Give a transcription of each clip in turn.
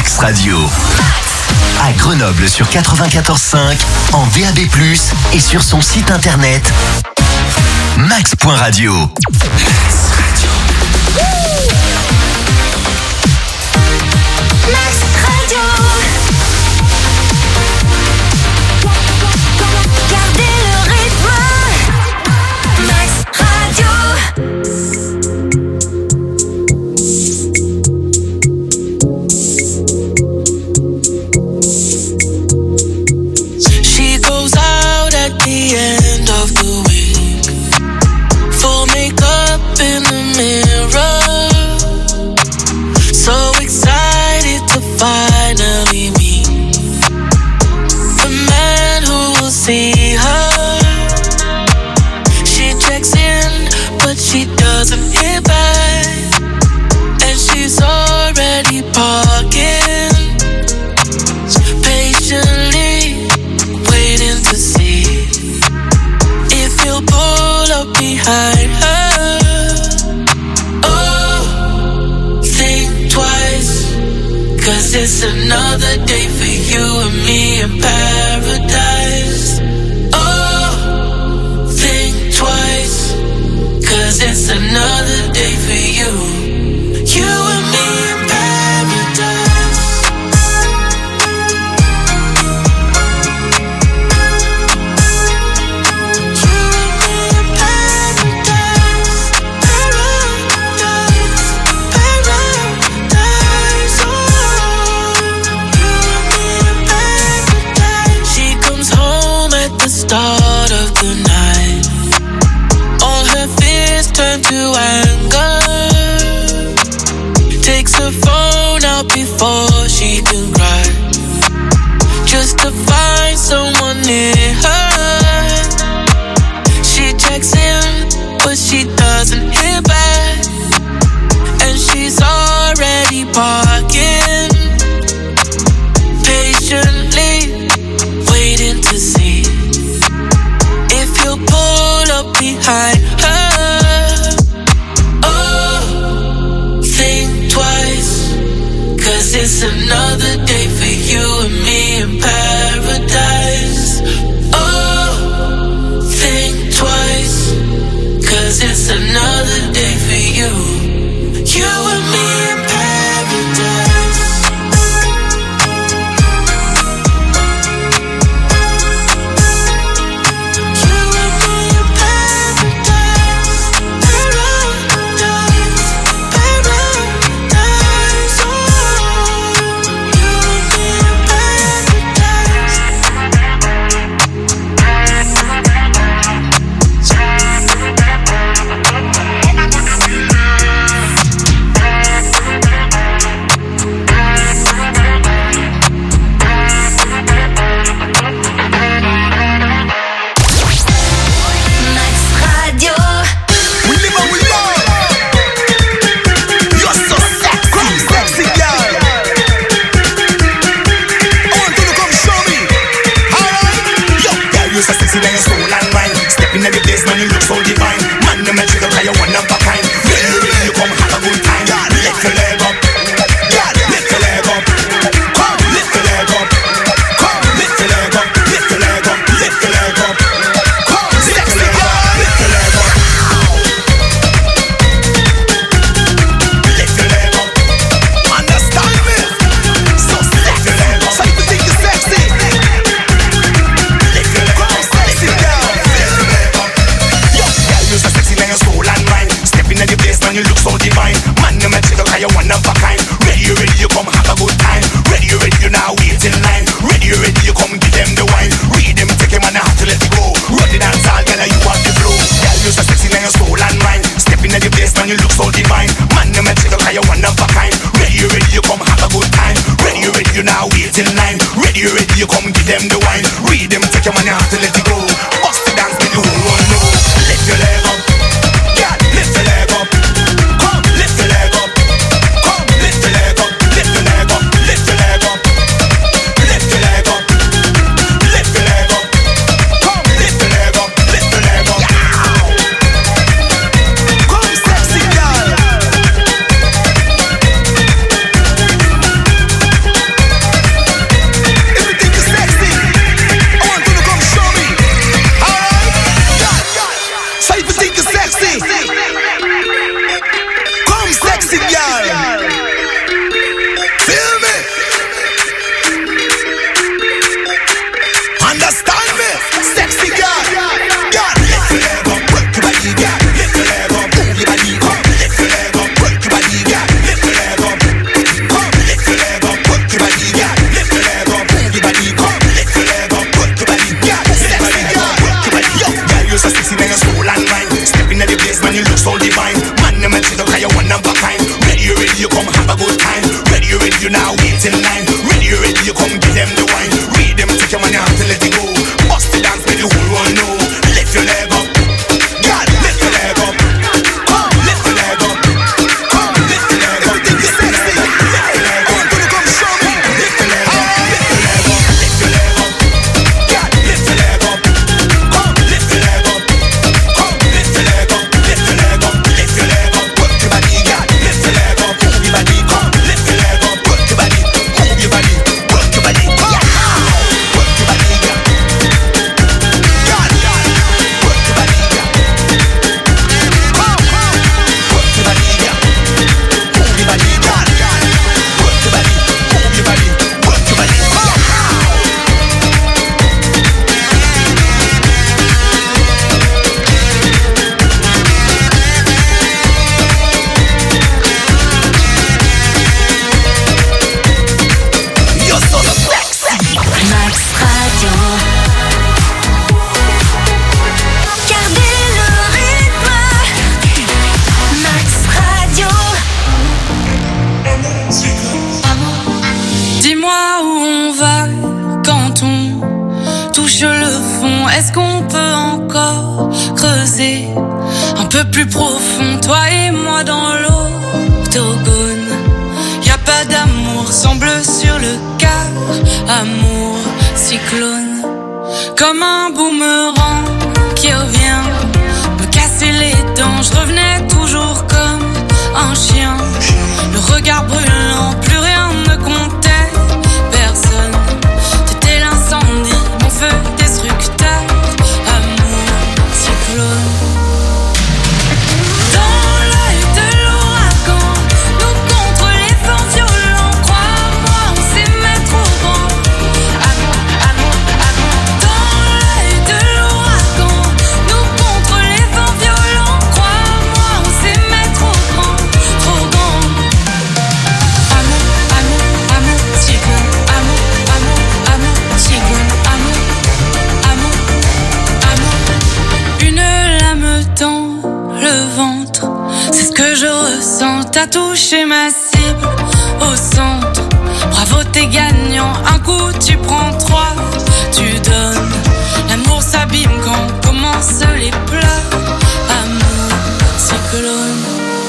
Max Radio. À Grenoble sur 94.5, en DAB+, et sur son site internet max.radio. Max Radio. Gardez le rythme. Max Radio. She goes out at the end of the week, full makeup in the mirror. So excited to finally meet the man who will see her. She checks in, but she doesn't hear back, and she's already parking, patiently waiting to see if he'll pull up behind her. Cause it's another day for you and me in paradise. Oh, think twice. Cause it's another day for you. You and me in paradise. You and me in paradise. Paradise. Paradise. Oh. Start of the night, all her fears turn to anger. Takes her phone out before she can cry, just to find someone near her. She checks in, but she doesn't hear back, and she's already parking, patiently waiting to see if he'll pull up behind her. Oh, think twice. Cause it's another day for you and me in paradise. Oh, think twice. Cause it's another day for you. You and me in paradise. sexy. Come sexy girl. Feel me? Understand me? Sexy girl. Girl, lift your leg up, work your body, girl. Lift your leg up, move your body, come. Lift your leg up, work your body, girl. Lift your leg up, come. Lift your leg up, work your body, girl. Lift your leg up, move your body, come. Lift your leg up, work your body, girl. Sexy girl, work your body. Yo, girl, you're so sexy when you're soul and mind. Stepping at the place when you look so divine. Man, you melt it up 'cause you're one of a kind. Ready, you come have a good time. Ready, you now wait in line. Ready, you come give them the wine. Read them, take your money out and let it go. Bust the dance, make the whole world know. Lift your leg up, God, lift your leg up. Come, lift your leg up. Come, lift your leg up. Think you're sexy? Lift your leg up. Gonna come show me. Lift your leg up, lift your leg up, lift your leg up. God, lift your leg up. Come, lift your leg up. Come, lift your leg up, lift your leg up, lift your leg up. Work your body, God, lift your leg up, move your body. Come, lift your leg up, work your body, move your body, work your body. Come, work your body, God. God, work your body, God. Come, work your body, God. Move your body, God. Work your body, move your body, work your body. You're so sexy. Max Radio. Gardez le rythme. Max Radio. Dis-moi où on va quand on touche le fond. Est-ce qu'on peut encore creuser un peu plus profond, toi et moi dans l'octogone? Y a pas d'amour, semble sur le quart. Amour, cyclone, comme un boomerang qui revient me casser les dents. Je revenais toujours comme un chien, le regard brûlant, plus rien ne comptait. Personne, t'étais l'incendie, mon feu destructeur. Amour, cyclone. Dans l'œil de l'ouragan, nous contre les vents violents. Crois-moi, on s'aimait trop grand. Amour, amour, amour. Dans l'œil de l'ouragan, nous contre les vents violents. Crois-moi, on s'aimait trop grand, trop grand. Amour, amour, amour, cyclone. Amour, amour, amour, cyclone. Amour, amour, amour. Une lame dans le ventre, c'est ce que je ressens. T'as touché ma cible au centre. Bravo, t'es gagnant. Un coup, tu prends 3, tu donnes. L'amour s'abîme quand commencent les pleurs. Amour, cyclone.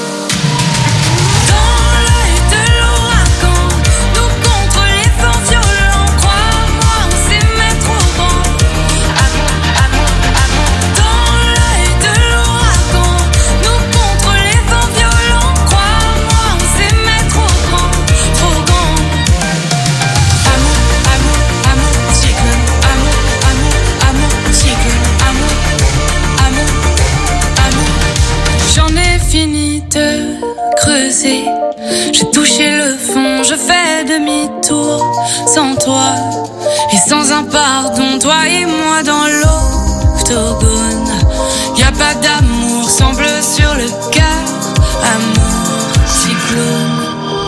Dans l'œil de l'ouragan, nous contre les vents violents. Crois-moi, on s'aimait trop grand. Amour, amour, amour. Dans l'œil de l'ouragan, nous contre les vents violents. Crois-moi, on s'aimait trop grand, trop grand. Amour, amour, amour, cyclone. Amour, amour, amour, cyclone. Amour, amour, amour. J'en ai fini de creuser. J'ai touché le fond, je fais demi-tour. Sans toi et sans un pardon, toi et moi dans l'octogone. Y a pas d'amour, semble sur le cœur. Amour, cyclone.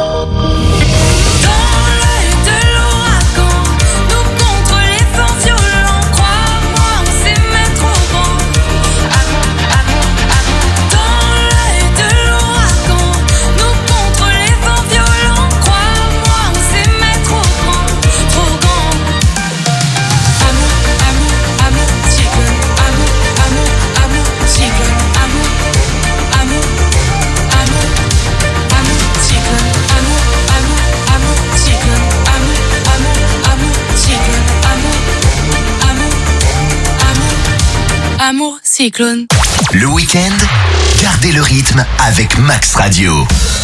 Dans l'œil de l'ouragan, nous contre les vents violents. Crois-moi, on s'aimait trop grand. Amour, amour, amour. Dans l'œil de l'ouragan, nous contre les vents violents. Crois-moi, on s'aimait trop grand, trop grand. Amour, amour, amour, cyclone. Amour, amour, amour, cyclone. Amour, amour, amour, amour, cyclone. Amour, amour, amour, cyclone. Amour, amour, amour, cyclone. Amour, amour, amour, amour, cyclone. Le week-end, gardez le rythme avec Max Radio.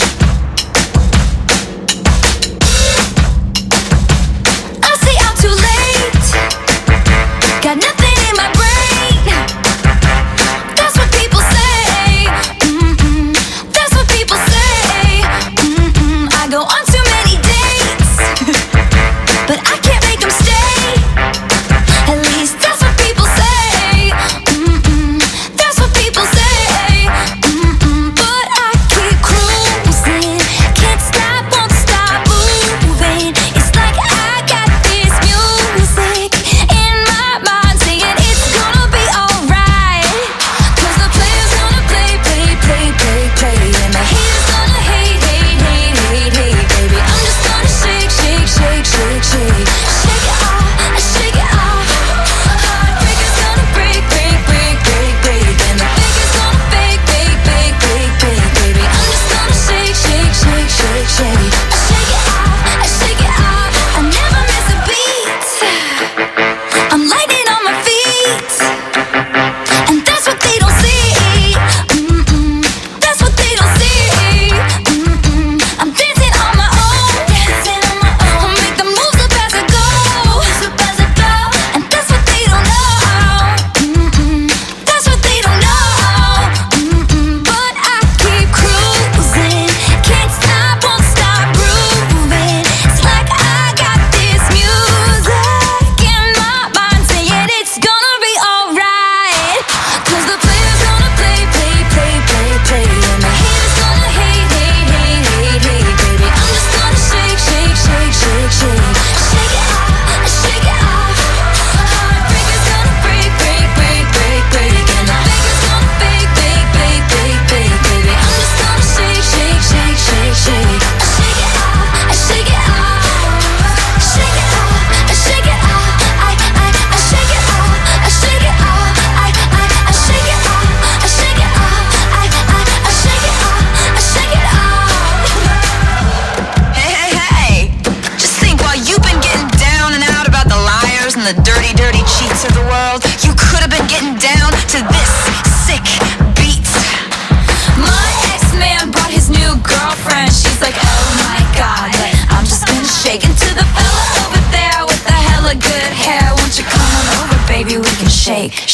I say I'm too late. Got nothing in my brain. That's what people say.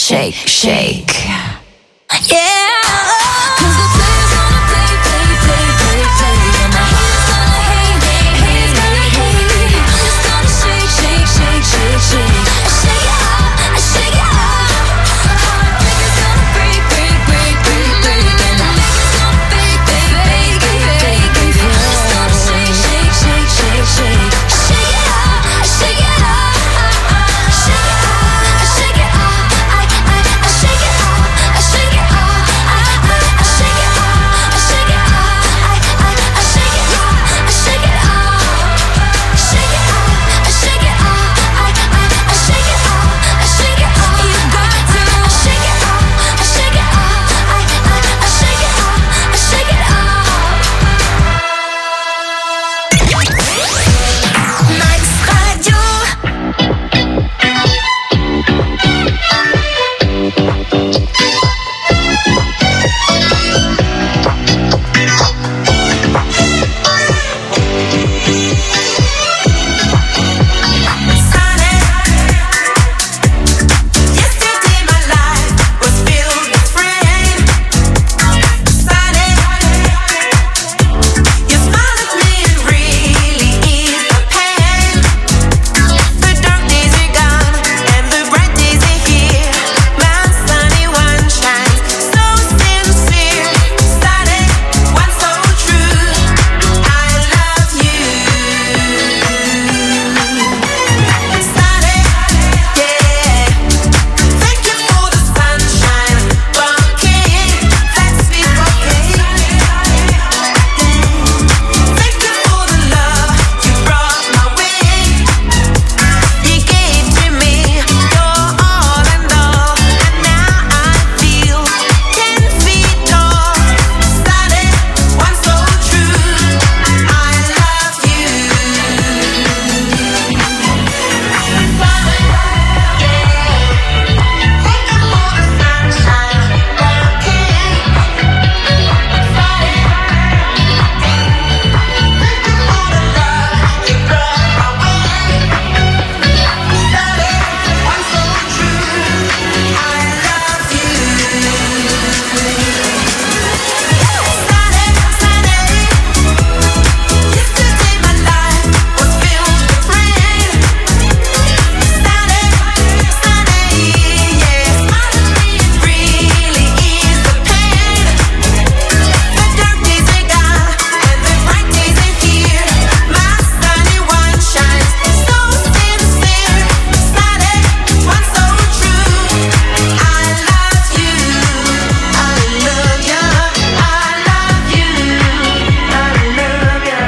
shake, shake. Yeah. 'Cause the players gonna play, play, play, play, play. And the haters gonna hate, hate, hate, hate, hate. I'm just gonna shake, shake, shake, shake, shake. I shake it out, I shake it out. Heartbreakers gonna break, break, break, break, break. And the niggas gonna fake, fake, fake, fake, fake. I'm just gonna shake, shake, shake, shake, shake. I shake it out, I shake it out. Shake it out, I shake it out. I shake it out, I shake it out. I shake it out, I shake it out. I shake it out, I shake it out. Shake it out, I shake it out. I shake it out, I shake it out. You got to shake it out, I shake it out. I shake it out, I shake it out. Max Radio. Yesterday my life was filled with rain. You smiled at me and really eased the pain. The dark days are gone and the bright days are here. My sunny one shines so sincere. Started one so true. I love you. Started, yeah. Thank you for the sunshine, bouquet, that sweet bouquet. Thank you for the love you brought my way. You gave to me your all and all, and now I feel 10 feet tall. Started one so true. I love you. Yesterday my life was filled with rain. Started, yeah. Smile at me and really ease the pain. The dark days are gone and the bright days are here. My sunny one shines so sincere. Started one so true. I love you. I love you. I love you. I love you.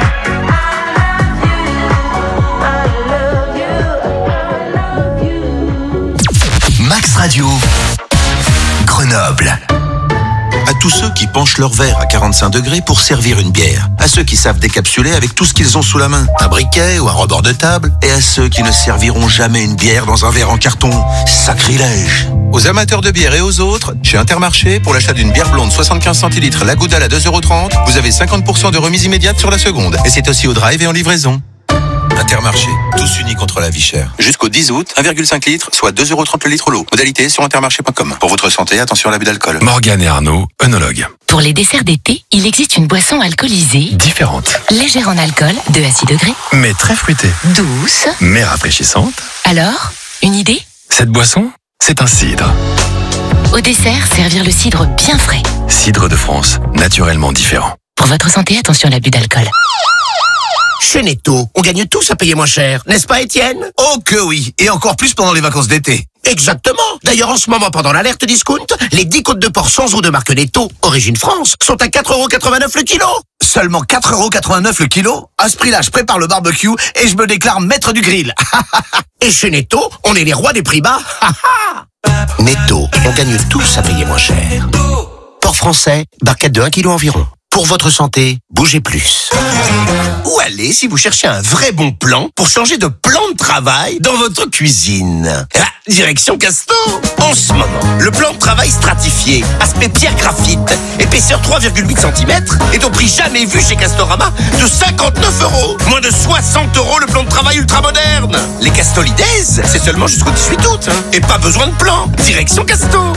Max Radio, Grenoble. À tous ceux qui penchent leur verre à 45 degrés pour servir une bière. À ceux qui savent décapsuler avec tout ce qu'ils ont sous la main, un briquet ou un rebord de table. Et à ceux qui ne serviront jamais une bière dans un verre en carton. Sacrilège. Aux amateurs de bière et aux autres, chez Intermarché, pour l'achat d'une bière blonde 75 centilitres la Goudal à 2,30 €, vous avez 50% de remise immédiate sur la seconde. Et c'est aussi au drive et en livraison. Intermarché, tous unis contre la vie chère. Jusqu'au 10 août, 1,5 litre, soit 2,30 € le litre l'eau. Modalité sur intermarché.com. Pour votre santé, attention à l'abus d'alcool. Morgane et Arnaud, œnologues. Pour les desserts d'été, il existe une boisson alcoolisée, Différentes, légère en alcool, 2 à 6 degrés, mais très fruitées, douce. mais rafraîchissantes. Alors, une idée? Cette boisson, c'est un cidre. Au dessert, servir le cidre bien frais. Cidre de France, naturellement différent. Pour votre santé, attention à l'abus d'alcool. Chez Netto, on gagne tous à payer moins cher, n'est-ce pas Étienne? Oh que oui, et encore plus pendant les vacances d'été. Exactement. D'ailleurs, en ce moment, pendant l'alerte discount, les 10 côtes de porc sans eau de marque Netto, origine France, sont à 4,89 € le kilo. Seulement 4,89 € le kilo? À ce prix-là, je prépare le barbecue et je me déclare maître du grill. Et chez Netto, on est les rois des prix bas. Netto, on gagne tous à payer moins cher. Porc français, barquette de 1 kg environ. Pour votre santé, bougez plus. Où aller si vous cherchez un vrai bon plan pour changer de plan de travail dans votre cuisine? Direction Casto. En ce moment, le plan de travail stratifié, aspect pierre graphite, épaisseur 3,8 cm, est au prix jamais vu chez Castorama de 59 €. Moins de 60 € le plan de travail ultra moderne. Les Castolides, c'est seulement jusqu'au 18 août. Et pas besoin de plan. Direction Casto.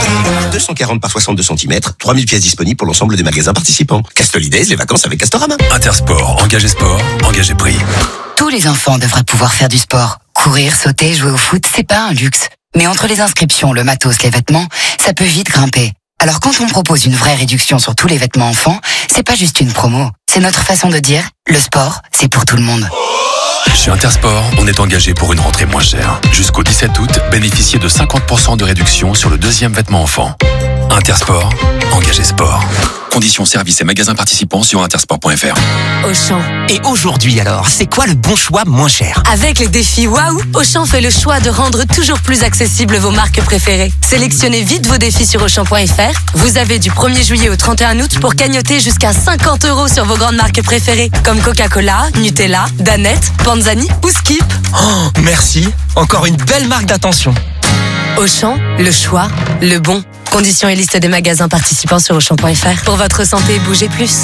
240 par 62 cm, 3000 pièces disponibles pour l'ensemble des magasins participants. Castolides, les vacances avec Castorama. Intersport, engagé prix. Tous les enfants devraient pouvoir faire du sport. Courir, sauter, jouer au foot, c'est pas un luxe. Mais entre les inscriptions, le matos, les vêtements, ça peut vite grimper. Alors quand on propose une vraie réduction sur tous les vêtements enfants, c'est pas juste une promo. C'est notre façon de dire, le sport, c'est pour tout le monde. Chez Intersport, on est engagé pour une rentrée moins chère. Jusqu'au 17 août, bénéficiez de 50% de réduction sur le deuxième vêtement enfant. Intersport, engagé sport. Conditions, services et magasins participants sur intersport.fr. Auchan. Et aujourd'hui alors, c'est quoi le bon choix moins cher? Avec les défis Waouh, Auchan fait le choix de rendre toujours plus accessibles vos marques préférées. Sélectionnez vite vos défis sur Auchan.fr. Vous avez du 1er juillet au 31 août pour cagnotter jusqu'à 50 € sur vos grandes marques préférées, comme Coca-Cola, Nutella, Danette, Panzani ou Skip. Oh, merci. Encore une belle marque d'attention. Auchan, le choix, le bon. Conditions et liste des magasins participants sur Auchan.fr. Pour votre santé, bougez plus.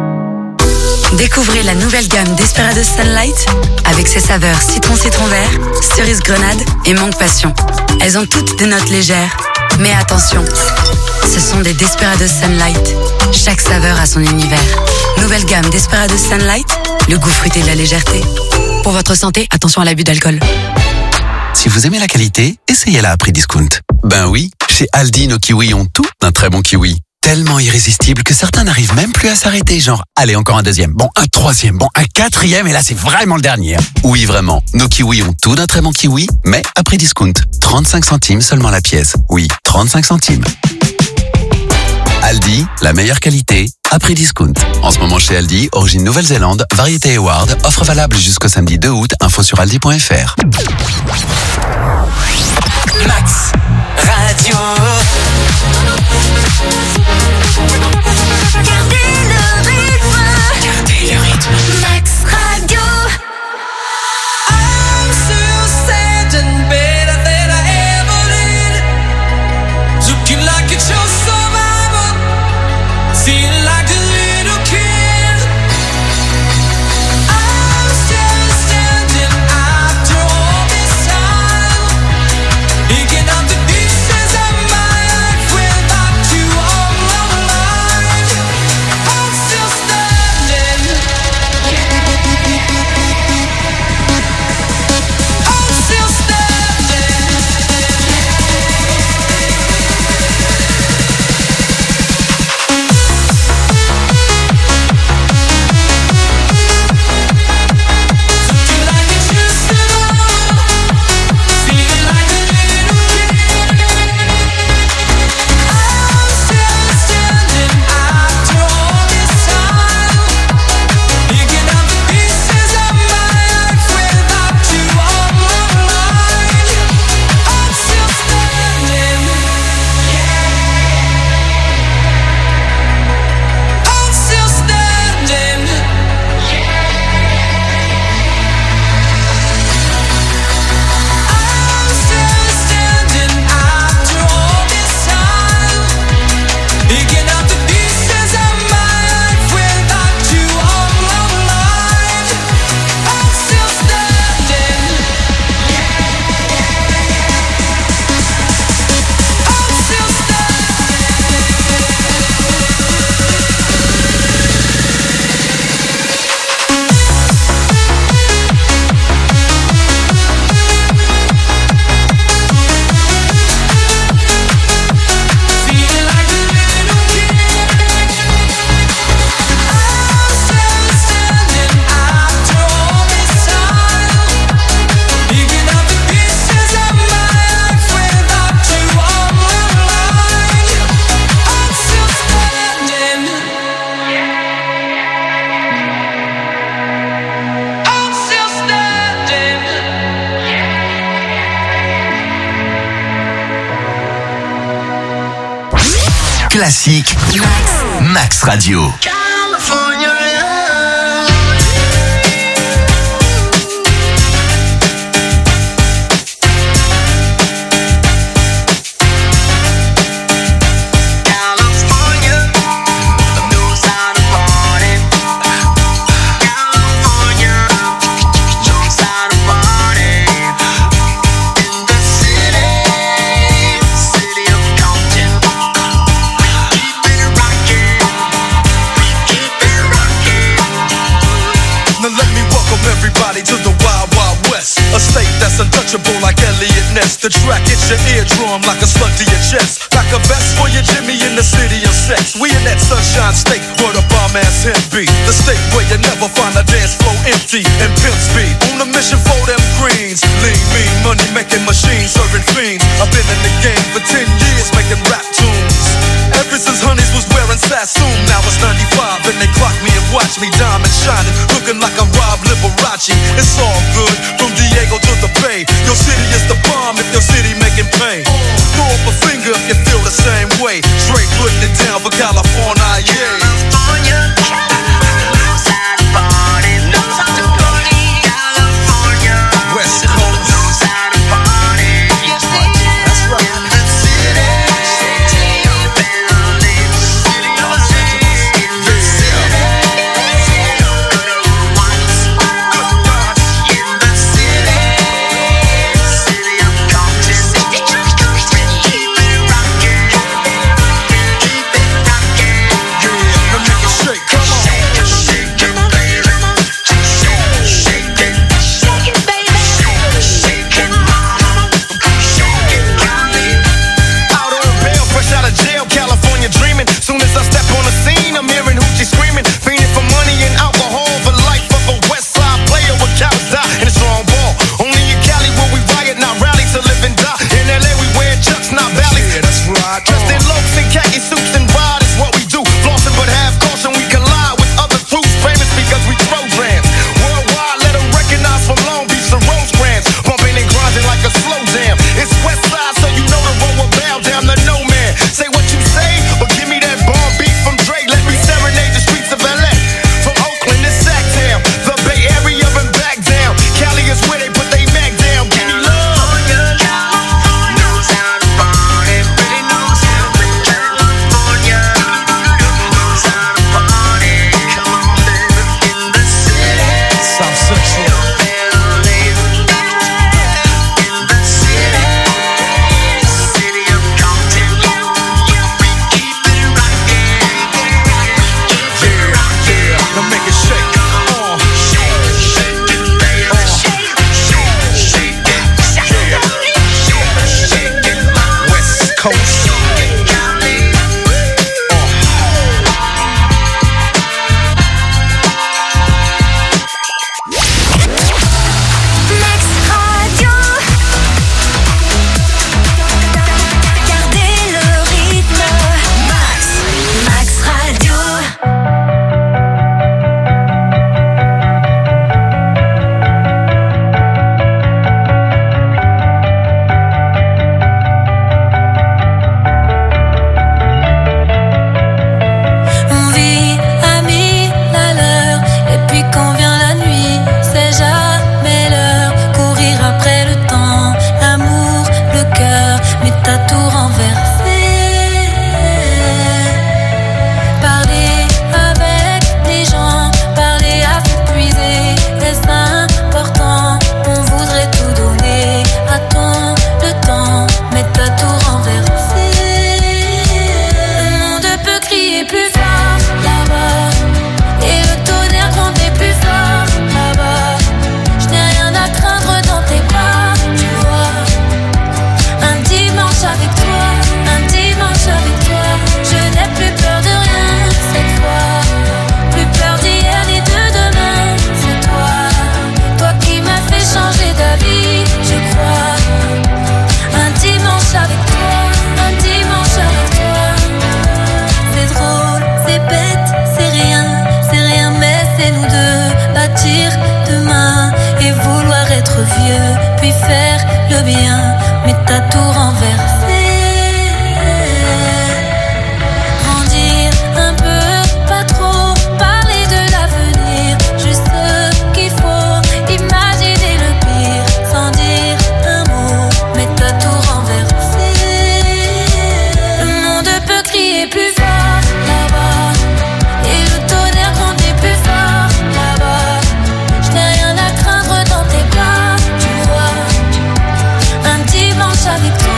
Découvrez la nouvelle gamme Desperados Sunlight avec ses saveurs citron vert, cerise grenade et mangue passion. Elles ont toutes des notes légères. Mais attention, ce sont des Desperados Sunlight. Chaque saveur a son univers. Nouvelle gamme Desperados Sunlight, le goût fruité de la légèreté. Pour votre santé, attention à l'abus d'alcool. Si vous aimez la qualité, essayez-la à prix discount. Ben oui, chez Aldi, nos kiwis ont tout d'un très bon kiwi. Tellement irrésistible que certains n'arrivent même plus à s'arrêter, genre, allez, encore un deuxième, bon, un troisième, bon, un quatrième, et là, c'est vraiment le dernier. Oui, vraiment, nos kiwis ont tout d'un très bon kiwi, mais à prix discount. 35 centimes seulement la pièce. Oui, 35 centimes. Aldi, la meilleure qualité, à prix discount. En ce moment chez Aldi, origine Nouvelle-Zélande, variété Award, offre valable jusqu'au samedi 2 août, info sur aldi.fr. Max Radio. Gardez le rythme. Max Radio. I'm still standing better than I ever did. Looking like it's your survival. Feeling like a little kid. I'm still standing after all this time. Picking up the pieces of my life without you on my mind. I'm still standing. I'm still standing. Looking like it's just feeling like a little kid. I'm still standing after all this time. Picking up the pieces of my life without you on my mind. I'm still standing. I'm still standing. I'm still standing after all this time. Picking up the pieces of my life without you on my mind. I'm still standing. I'm still feeling like a little kid. I'm still standing after all this time. Picking up the pieces of my life without you on my mind. I'm still standing. I'm still standing. Classique. Max Radio. untouchable like Elliot Ness. The track hits your eardrum like a slug to your chest. Like a vest for your Jimmy in the city of sex. We in that sunshine state where the bomb ass him be. The state where you never find a dance floor empty and pimp speed. On a mission for them greens. Lean, mean, money making machines, serving fiends. I've been in the game for 10 years making rap tunes. Ever since Honeys was wearing Sassoon, now it's 95 and they clock me and watch me diamond shining, looking like I'm Rob Liberace. It's all good, from Diego to the Bay. Your city is the bomb if your city making pain. Throw up a finger if you feel the same way. Straight putting it down for California, yeah. West Coast. Avec toi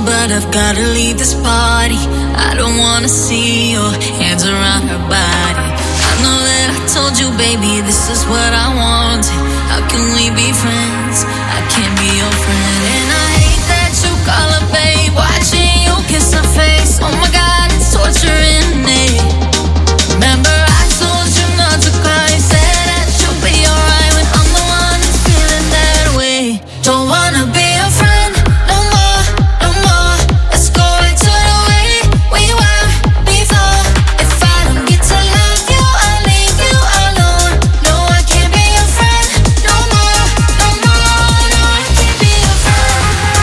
but I've gotta leave this party. I don't wanna see your hands around her body. I know that I told you, baby, this is what I wanted. How can we be friends? I can't be your friend. And I hate that you call her babe, watching you kiss her face. Oh my God, it's torturing me. Remember I told you not to cry, said that you'll be alright when I'm the one who's feeling that way. Don't wanna be a friend no more, no more. Let's go back to the way we were before. If I don't get to love you, I'll leave you alone. No, I can't be your friend no more, no more. No, I can't be your friend.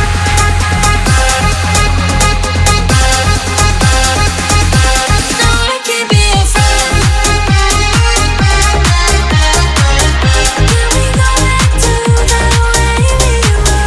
No, I can't be your friend. Can we go back to the way we were?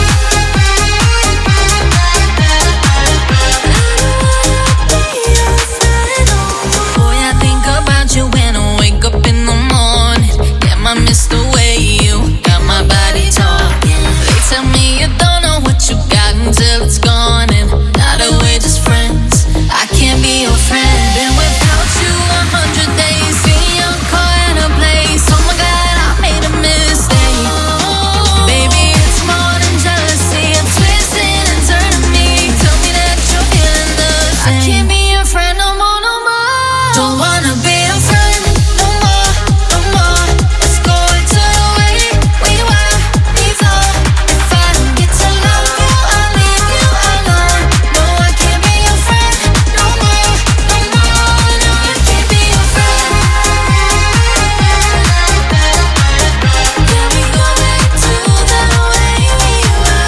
Boy, I think about you when I wake up in the morning. Damn, I miss the way you got my body talking. They tell me you don't know what you got until it's gone, and now that we're just friends, I can't be your friend. Been without you 100 days, in your car and a place. Oh my God, I made a mistake. Baby, it's more than jealousy. I'm twisting and turning me. Tell me that you're feeling the same. I can't be your friend no more, no more. Don't wanna be your friend no more, no more. Let's go back to the way we were before. If I don't get to love you, I'll leave you alone. No, I can't be your friend no more, no more. No, I can't be your friend. Can we go back to the way we were?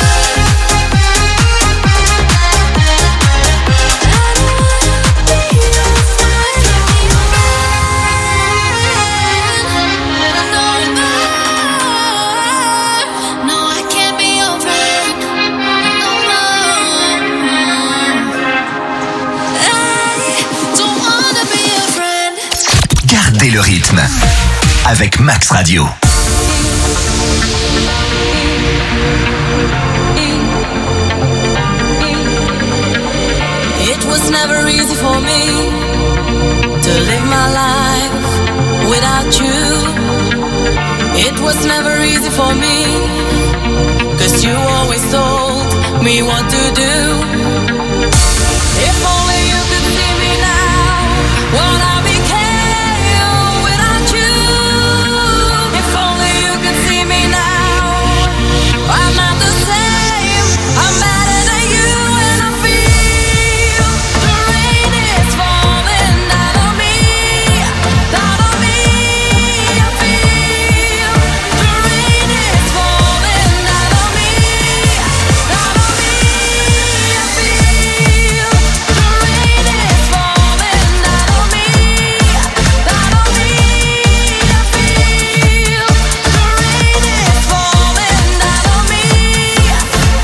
No, I can't be your friend no more. I don't wanna be your friend. Gardez le rythme avec Max Radio. It was never easy for me to live my life without you. It was never easy for me, 'cause you always told me what to do. If only you could see me now, what I became without you. If only you could see me now, I'm not the same, I'm better than you, and I feel the rain is falling down on me, down on me. I feel the rain is falling down on me, down on me. I feel the rain is falling down on me, down on me. I feel the rain is falling down on me, yeah.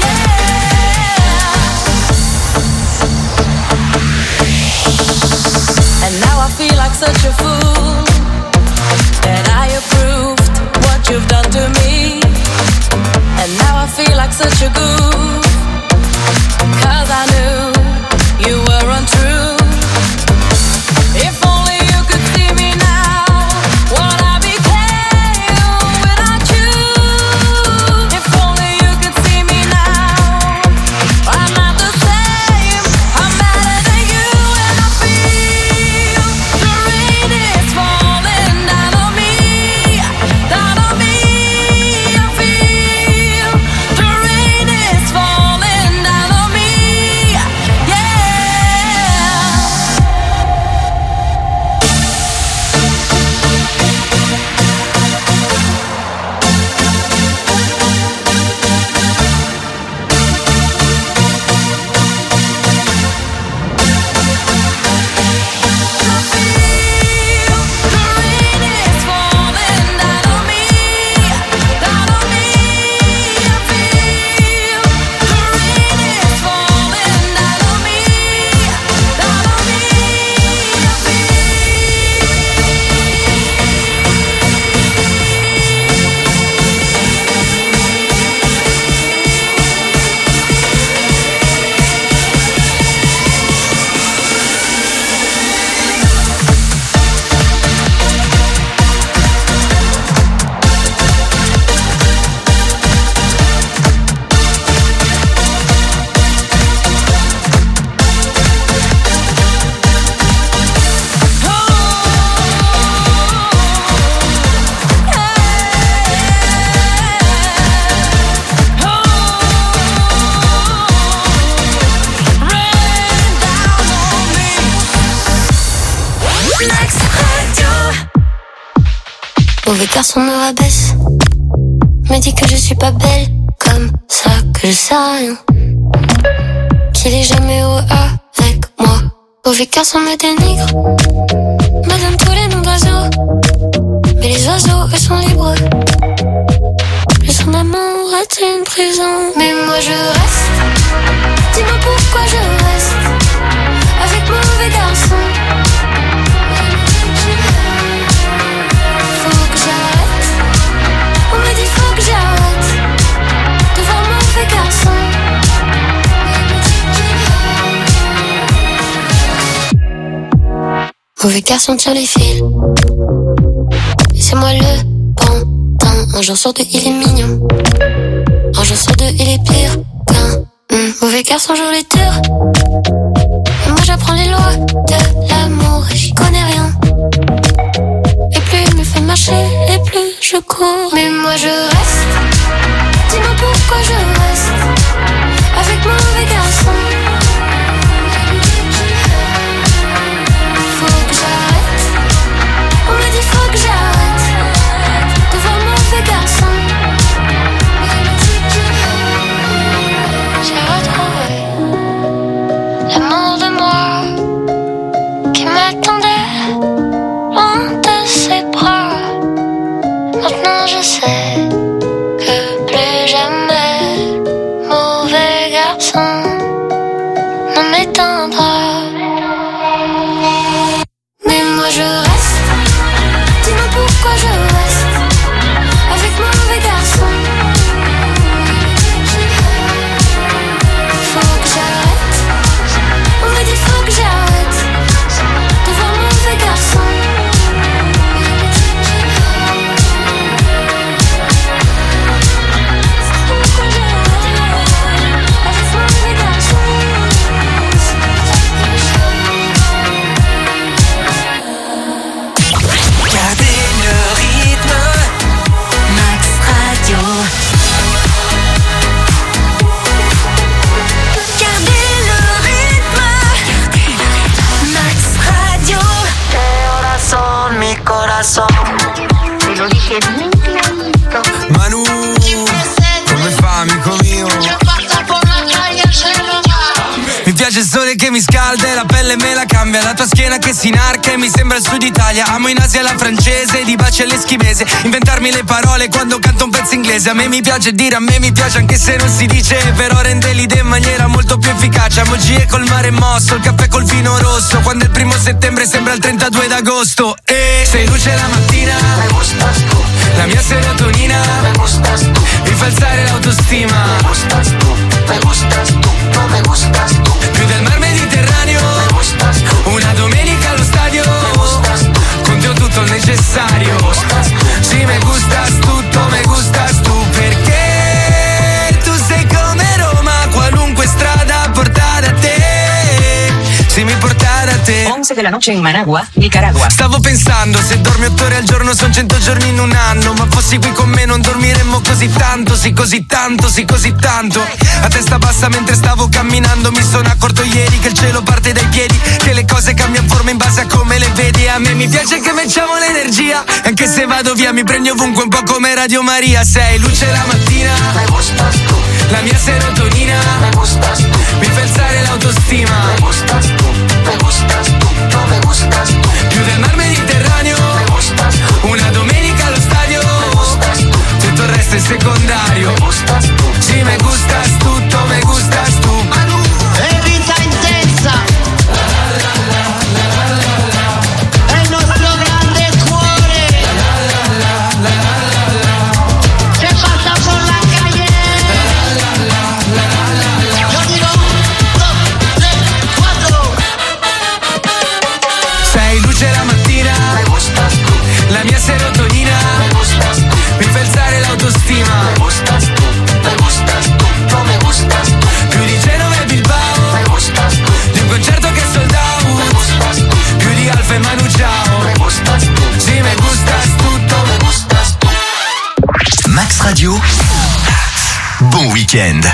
And now I feel like such a fool that I approved what you've done to me. And now I feel like such a goof, 'cause I knew you were untrue. If only you could see me now, what I became without you. If only you could see me now, I'm not the same, I'm better than you, and I feel the rain is falling down on me, down on me. I feel the rain is falling down on me, Mauvais garçon me rabaisse, me dit que je suis pas belle, comme ça que je sais rien, qu'il est jamais heureux avec moi. Mauvais garçon me dénigre, me donne tous les noms d'oiseaux, mais les oiseaux eux sont libres. Le son d'amour est une prison, mais moi je reste. Dis-moi pourquoi je reste avec mauvais garçon. Faut que j'arrête, on me dit faut que j'arrête de voir mauvais garçon. Mauvais garçon tire les fils, et c'est moi le pantin. Un jour sur deux il est mignon, un jour sur deux il est pire qu'un mauvais garçon joue les tours. Et moi j'apprends les lois de l'amour et j'y connais rien. Et plus il me fait marcher et plus je cours. Mais moi je reste. Dis-moi pourquoi je reste avec mauvais garçon. Faut que j'arrête, on me dit faut que j'arrête de voir mauvais garçon. J'ai retrouvé l'amour de moi qui m'attendait loin de ses bras. Maintenant je sais que plus jamais mauvais garçon ne m'éteindra. Mais moi je reste. Dis-moi pourquoi je reste avec mauvais garçon. Faut que j'arrête, on me dit faut que j'arrête de voir mauvais garçon. Pourquoi j'arrête avec mauvais garçon. Gardez le rythme. Max Radio. Gardez le rythme. Max Radio. Corazón, mi corazón. Te lo dije bien clarito. Manu, come fa amico mio? Mi piace il sole che mi scalda e la pelle me la cambia. La tua schiena che si inarca e mi sembra il sud Italia. Amo in Asia la francese, di baci all'eschimese. Inventarmi le parole quando canto un pezzo inglese. A me mi piace dire, a me mi piace anche se non si dice. Però rende l'idea in maniera molto più efficace. Emoji col mare mosso, il caffè col vino rosso. Quando è il 1 settembre sembra il 32 d'agosto. E sei luce la mattina, la mia serotonina, mi fa alzare l'autostima. Più del mar Mediterraneo, una domenica allo stadio, con te ho tutto il necessario. Si me gustas tutto, me gustas tu, perché tu sei come Roma, qualunque strada porta da te, si mi porta da te. 11 de la noche en Managua, Nicaragua. Stavo pensando, se dormi 8 ore al giorno son 100 giorni in un anno. Ma fossi qui con me non dormiremmo così tanto, sì così tanto, sì così tanto. A testa bassa mentre stavo camminando mi sono accorto ieri che il cielo parte dai piedi, che le cose cambiano forma in base a come le vedi. A me mi piace che facciamo l'energia, anche se vado via mi prendi ovunque un po' come Radio Maria. Sei luce la mattina, la mia serotonina, mi fa alzare l'autostima. Più del mar Mediterraneo, una domenica allo stadio, tutto il resto è secondario. Si me gustas tutto, me gustas tu. E vita intensa. È il nostro grande cuore. Che passa por la calle. Yo digo 1, 2, 3, 4. Sei luce la mattina, la mia serotonina, mi fa alzare l'autostima. Più di Genova e Bilbao, di un concerto che è sold out, più di Alfa e Manu Ciao. Si me gustas tutto, me gustas tu. Max Radio, bon week-end.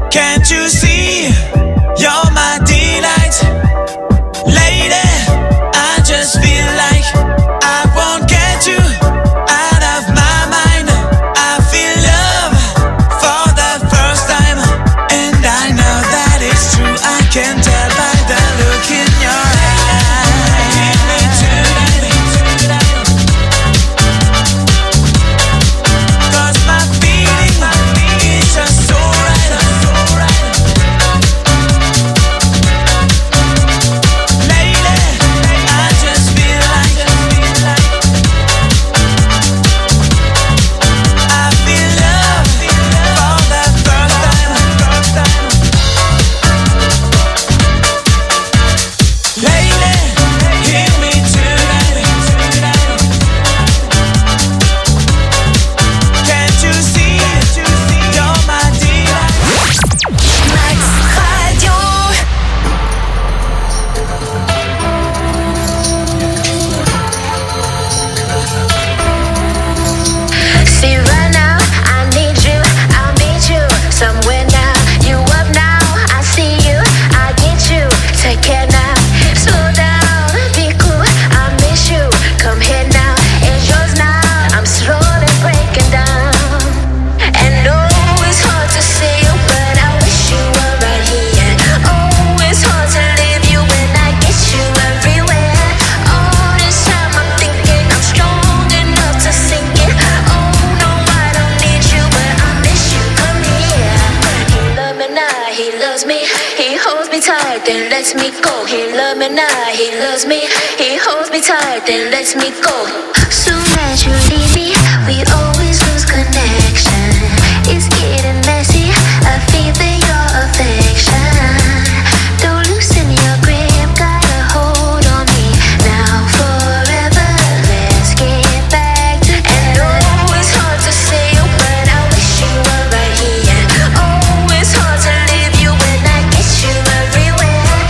Can't you see? You're my delight. Lady, I just feel like I won't get you out of my mind. I feel love for the first time, and I know that it's true. I can tell by the look in your eyes. Give me tonight, 'cause my feeling is just so right. Then lets me go. He loves me now, he loves me. He holds me tight, then lets me go. Soon as you leave me, we always lose connection. It's getting messy. I feel that your affection. Don't loosen your grip, got a hold on me now forever. Let's get back together. And oh, it's hard to say you, but I wish you were right here. Oh, it's hard to leave you when I get you everywhere.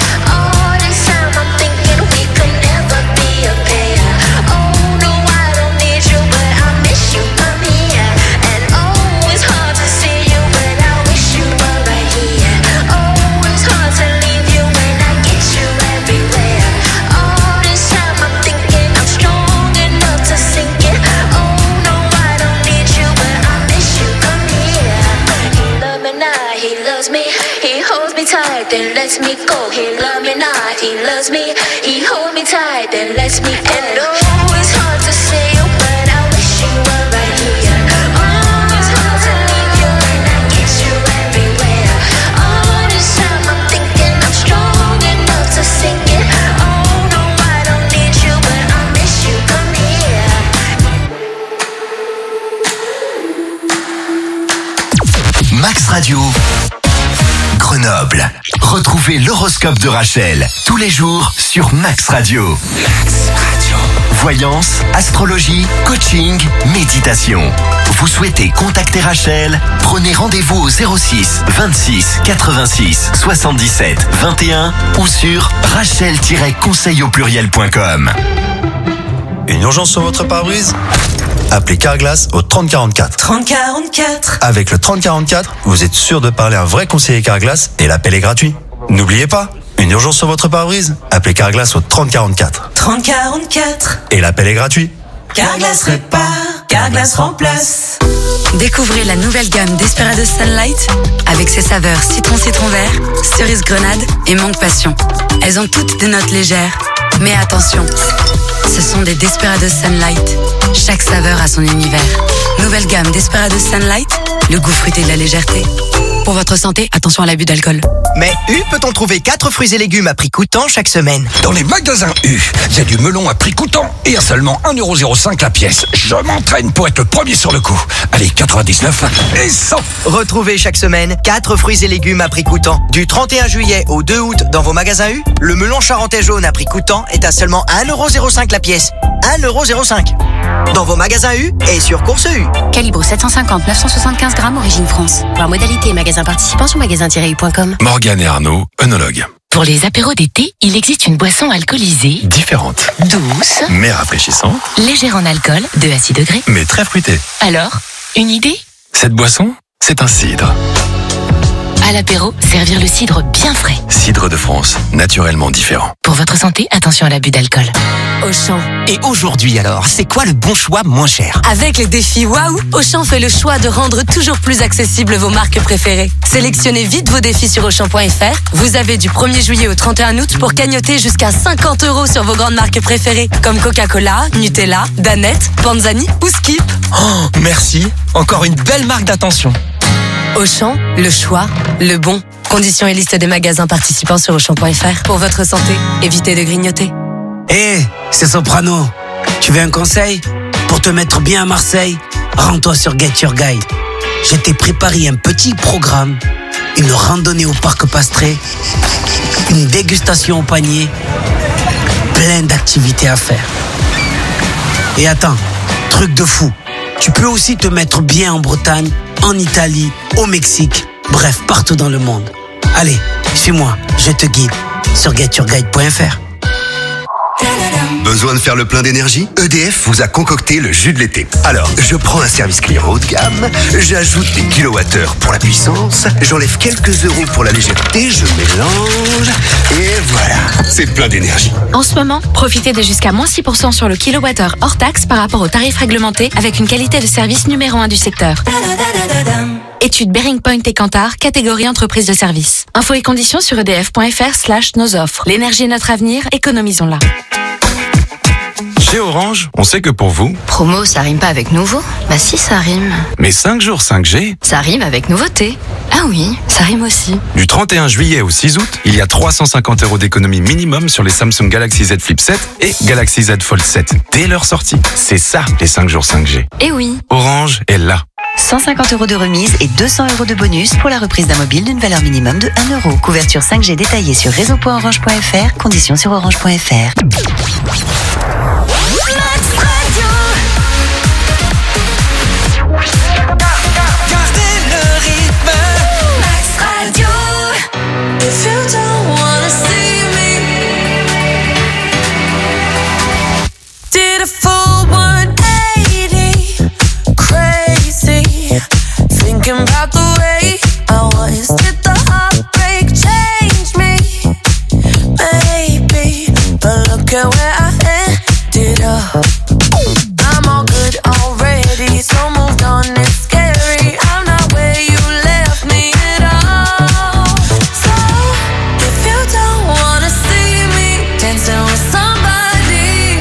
Then lets me go. He loves me not, he loves me. He holds me tight, then lets me go. And oh, it's hard to say you, but I wish you were right here. Oh, it's hard to leave you when I get you everywhere. All this time I'm thinking I'm strong enough to sink it. Oh no, I don't need you, but I miss you. Come here. Max Radio Grenoble. Retrouvez l'horoscope de Rachel tous les jours sur Max Radio. Max Radio. Voyance, astrologie, coaching, méditation. Vous souhaitez contacter Rachel? Prenez rendez-vous au 06 26 86 77 21 ou sur rachel-conseil-au-pluriel.com. Une urgence sur votre pare-brise? Appelez Carglass au 3044. 3044. Avec le 3044, vous êtes sûr de parler à un vrai conseiller Carglass et l'appel est gratuit. N'oubliez pas, une urgence sur votre pare-brise? Appelez Carglass au 3044. 3044. Et l'appel est gratuit. Carglass répare, Carglass remplace. Découvrez la nouvelle gamme Desperados Sunlight avec ses saveurs citron vert, cerise grenade et mangue passion. Elles ont toutes des notes légères, mais attention, ce sont des Desperados Sunlight. Chaque saveur a son univers. Nouvelle gamme Desperados Sunlight, le goût fruité de la légèreté. Pour votre santé, attention à l'abus d'alcool. Mais U peut-on trouver 4 fruits et légumes à prix coûtant chaque semaine? Dans les magasins U, il y a du melon à prix coûtant et à seulement 1,05€ la pièce. Je m'entraîne pour être le premier sur le coup. Allez, 99 et 100. Retrouvez chaque semaine 4 fruits et légumes à prix coûtant. Du 31 juillet au 2 août dans vos magasins U, le melon charentais jaune à prix coûtant est à seulement 1,05€ la pièce. 1,05€. Dans vos magasins U et sur Course U. Calibre 750, 975 grammes, origine France. Voir modalité et magasin participant sur magasin-u.com. Morgane et Arnaud, œnologues. Pour les apéros d'été, il existe une boisson alcoolisée, Différente, douce, mais rafraîchissante, légère en alcool, 2 à 6 degrés. mais très fruitée. Alors, une idée? Cette boisson, c'est un cidre. À l'apéro, servir le cidre bien frais. Cidre de France, naturellement différent. Pour votre santé, attention à l'abus d'alcool. Auchan. Et aujourd'hui alors, c'est quoi le bon choix moins cher? Avec les défis Waouh, Auchan fait le choix de rendre toujours plus accessibles vos marques préférées. Sélectionnez vite vos défis sur Auchan.fr. Vous avez du 1er juillet au 31 août pour cagnotter jusqu'à 50 € sur vos grandes marques préférées, comme Coca-Cola, Nutella, Danette, Panzani ou Skip. Oh, merci. Encore une belle marque d'attention. Auchan, le choix, le bon. Conditions et liste des magasins participants sur Auchan.fr. Pour votre santé, évitez de grignoter. Hé, c'est Soprano. Tu veux un conseil? Pour te mettre bien à Marseille, rends-toi sur Get Your Guide. Je t'ai préparé un petit programme, une randonnée au parc Pastré, une dégustation au panier, plein d'activités à faire. Et attends, truc de fou, tu peux aussi te mettre bien en Bretagne, en Italie, au Mexique, bref, partout dans le monde. Allez, suis-moi, je te guide sur getyourguide.fr. Besoin de faire le plein d'énergie? EDF vous a concocté le jus de l'été. Alors, je prends un service client haut de gamme, j'ajoute des kilowattheures pour la puissance, j'enlève quelques euros pour la légèreté, je mélange, et voilà, c'est plein d'énergie. En ce moment, profitez de jusqu'à moins 6% sur le kilowattheure hors taxe par rapport au tarif réglementé avec une qualité de service numéro 1 du secteur. Étude Bearing Point et Kantar, catégorie entreprise de service. Infos et conditions sur edf.fr/nos offres. L'énergie est notre avenir, économisons-la. Chez Orange, on sait que pour vous... Promo, ça rime pas avec nouveau? Bah si, ça rime. Mais 5 jours 5G... Ça rime avec nouveauté. Ah oui, ça rime aussi. Du 31 juillet au 6 août, il y a 350 € d'économie minimum sur les Samsung Galaxy Z Flip 7 et Galaxy Z Fold 7 dès leur sortie. C'est ça, les 5 jours 5G. Eh oui. Orange est là. 150 € de remise et 200 € de bonus pour la reprise d'un mobile d'une valeur minimum de 1 €. Couverture 5G détaillée sur réseau.orange.fr, conditions sur orange.fr. If you don't wanna see me, did a full 180, crazy, thinking about the way I was. Did the heartbreak change me? Maybe, but look at where I ended up. I'm all good already, so moved on. It's scary. I'm not where you left me at all. So if you don't wanna see me dancing with somebody,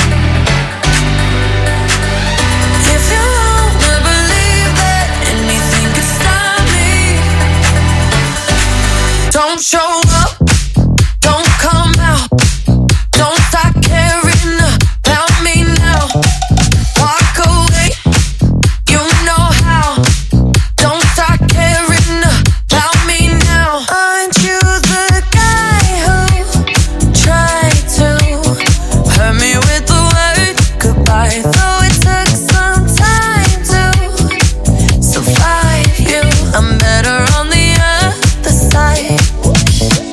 if you wanna believe that anything could stop me, don't show up, don't come out, don't start caring about me now. Walk away, you know how. Don't start caring about me now. Aren't you the guy who tried to hurt me with the word goodbye? Though it took some time to survive you, I'm better on the other side.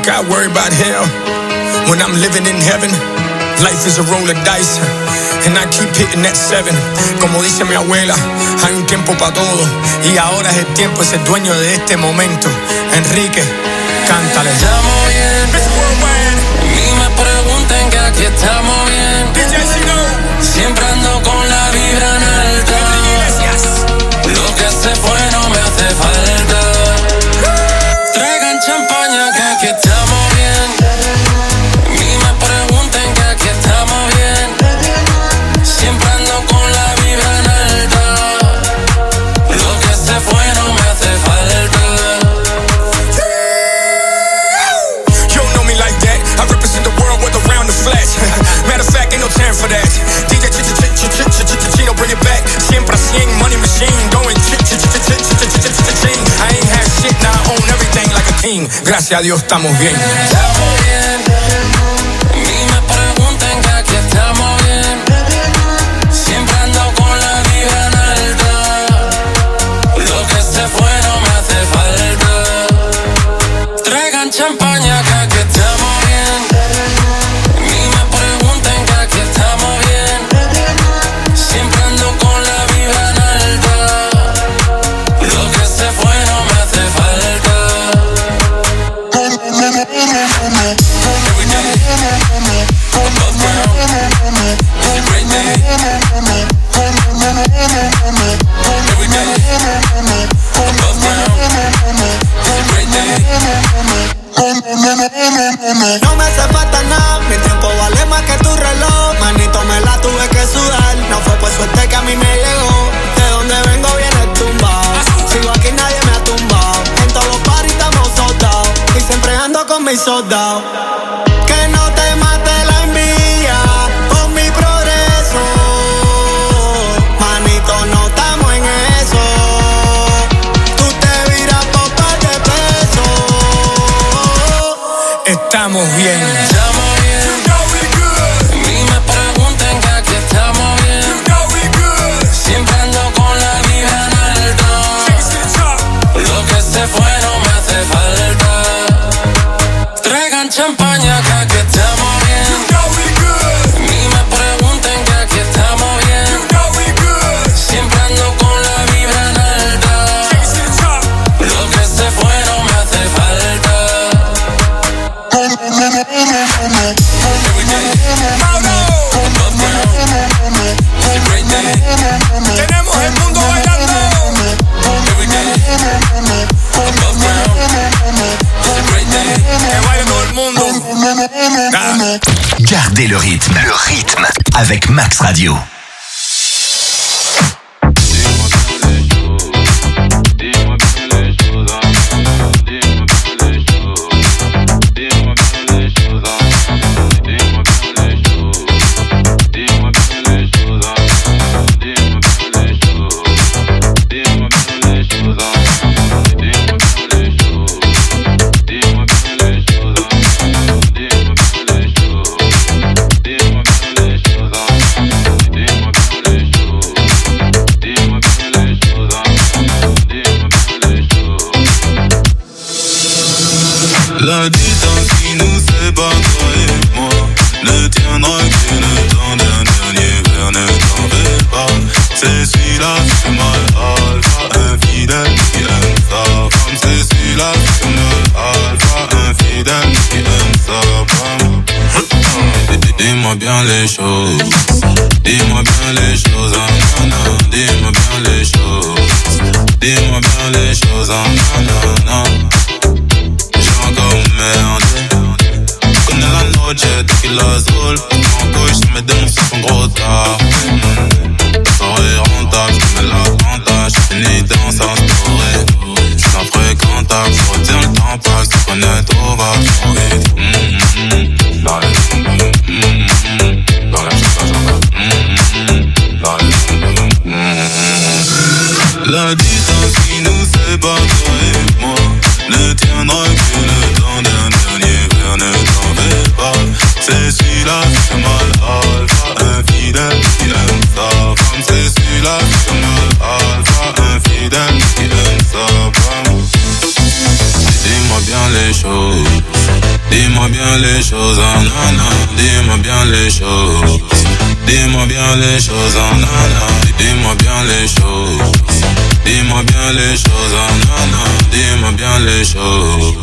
gotta worry about hell when I'm living in heaven. Life is a roll of dice, and I keep hitting that 7. Como dice mi abuela, hay un tiempo para todo, y ahora es el tiempo de ser dueño de este momento. Enrique, cántale. Estamos bien, ni me pregunten que aquí estamos bien. Siempre ando con la vibra en alta. Lo que se fue no me hace falta. Traigan champaña que aquí estamos bien. Ni me pregunten que aquí estamos bien. Siempre ando con la vibra en alta. Lo que se fue no me hace falta. You don't know me like that. I represent the world with around the flash. Matter of fact, ain't no time for that. DJ Chino, bring it back. Siempre 100, money machine. Going I ain't had shit, now I own everything like a king. Gracias a Dios estamos bien. Estamos bien. Ni me pregunten que aquí estamos bien. Siempre ando con la vibra en alta. Lo que se fue no me hace falta. Traigan champaña que aquí estamos bien. Ni me pregunten que aquí estamos bien. Siempre ando con la vibra en alta. Lo que se fue no me hace falta. Every day, above ground, it's a great day. Every day, above ground, it's a great day. No me hace falta nada, mi tiempo vale más que tu reloj. Manito, me la tuve que sudar, no fue por suerte que a mí me llegó. De donde vengo viene tumbado, sigo aquí nadie me ha tumbado. En todos los parties estamos soldados, y siempre ando con mis soldados. Que no te mate la envidia con mi progreso. Manito, no estamos en eso. Tú te viras por par de pesos. Estamos bien. Estamos bien. Ni me pregunten que aquí estamos bien. Siempre ando con la vibra en alta. Lo que se fue no me hace falta. Traigan champaña que aquí estamos bien. Ni me pregunten que aquí estamos bien. Siempre ando con la vibra en alta. Lo que se fue no me hace falta. Every day, above ground, it's a great day. Tenemos el mundo bailando. Every day, above ground, it's a great day. Que baile todo el mundo. Gardez le rythme. Le rythme avec Max Radio. La distance qui nous sépare, toi et moi, ne tiendra que le temps d'un dernier verre, ne t'en fais pas. C'est celui-là, c'est mal alpha, infidèle qui aime sa femme. C'est celui-là, c'est mal alpha, infidèle qui aime sa femme. Dis-moi bien les choses, dis-moi bien les choses, nanana. Dis-moi bien les choses, dis-moi bien les choses, nanana. Encore merde. Connais la noche, tequila azul. En couille, je mets des mots sur ton gros tas. La soirée rentable, je mets la tenta. J'ai fini dans sa soirée. Je suis infréquentable, je retiens le temps, pas que tu connais trop, va trop vite. Dans la la distance qui nous sépare, toi et moi, ne tiendra que le temps d'un dernier verre, ne t'en fais pas. C'est celui-là, c'est mal alpha, infidèle qui aime sa femme. C'est celui-là, c'est mal alpha, infidèle qui aime sa femme. Dis-moi bien les choses, Dis-moi bien les choses, oh nana. Dis-moi bien les choses. Dis-moi bien les choses, oh nana. Dis-moi bien les choses. Dis-moi bien les choses, oh nana. Dis-moi bien les choses.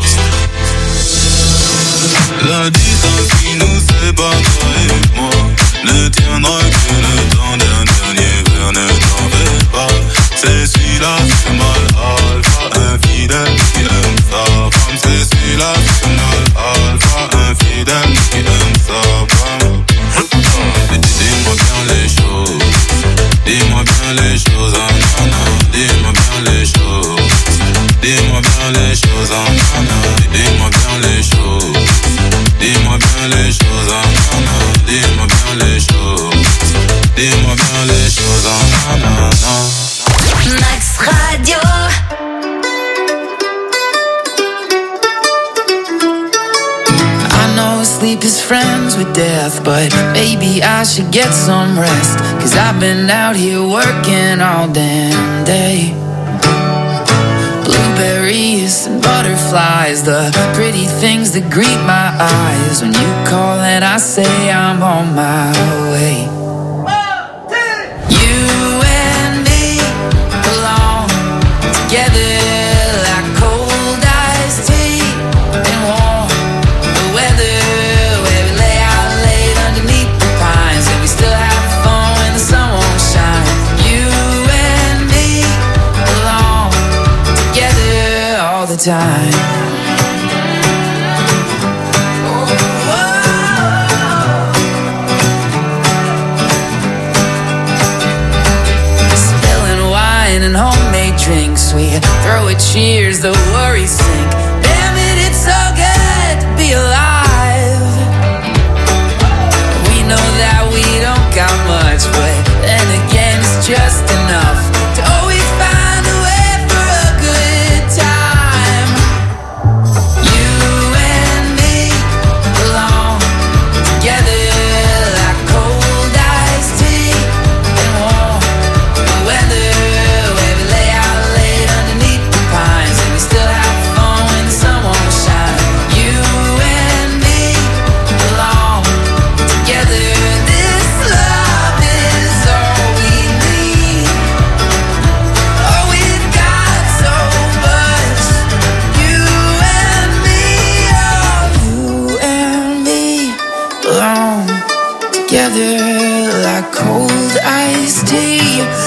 La distance qui nous sépare, toi et moi, ne tiendra que le temps d'un dernier verre, ne t'en fais pas. C'est celui-là qui fait mal, alpha, infidèle qui aime sa femme. C'est celui-là qui fait mal, alpha, infidèle qui aime sa femme. Dis-moi bien les choses, dis-moi bien les choses, ah nana. Dis-moi bien les choses, dis-moi bien les choses, ah nana. Dis-moi bien les choses. Dis-moi bien les choses, ah nana. Dis-moi bien les choses. Dis-moi bien les choses, ah nana. Max Radio. I know sleep is friends with death, but maybe I should get some rest. 'Cause I've been out here working all damn day. Blueberries and butterflies, the pretty things that greet my eyes. When you call and I say I'm on my way. You and me belong together like cold iced tea and warm the weather, where we lay out late underneath the pines, and we still have fun when the sun won't shine. You and me belong together all the time. Spilling wine and homemade drinks, we throw a cheers, the worries sink. Damn it, it's so good to be alive. We know that we don't got much, but then again it's just enough to always find a way for a good time. You and me belong together like cold iced tea and warm the weather, where we lay out late underneath the pines, and we still have fun when the sun won't shine. You and me belong together. This love is all we need. Oh, we've got so much. You and me, oh, you and me belong together like cold iced tea